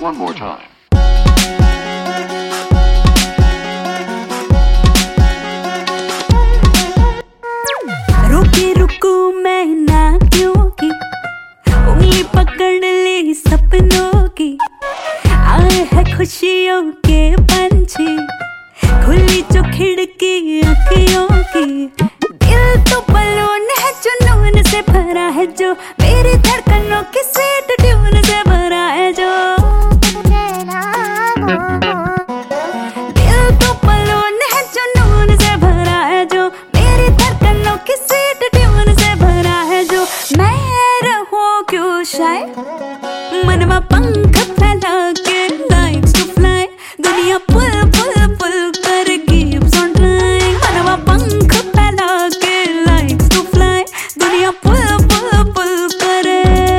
one more time. रुकी रुकू मैं ना क्योंकि उंगली पकड़ ली सपनों की। आए है खुशियों के पंछी, खुली जो खिड़की अखियों की। दिल तो बलून है जुनून से भरा है जो, मेरी धड़कनों की स्वीट ट्यून से भरा है जो। दिल तो बलून है जुनून से भरा है जो, मेरी धड़कनों की स्वीट ट्यून से भरा है जो। मैं रहूं क्यों शायद मनवा पंख फैला के likes to fly, दुनिया पुल पुल पुल कर keeps on trying। मनवा पंख फैला के likes to fly, दुनिया पुल पुल पुल करे।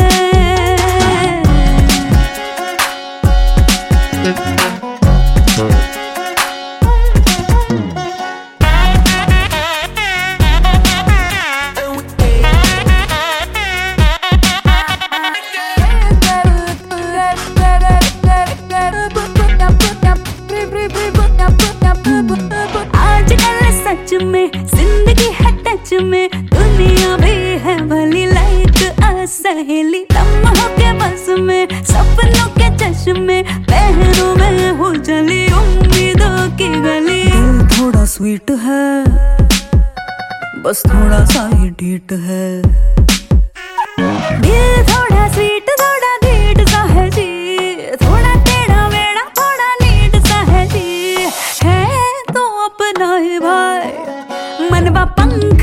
आजकल सच में जिंदगी है टच में, दुनिया भी है भली लाइक सहेली। लम्हों के बस में सपनों के चश्मे, पहरों में हो चली उम्मीदों की गली। दिल थोड़ा स्वीट है, बस थोड़ा सा ही डीट है। दिल थोड़ा स्वीट थोड़ा ढीठ सा है जी, थोड़ा टेढ़ा मेढ़ा थोड़ा नीट सा है जी। है तो अपना ही भाई, मनवा पंख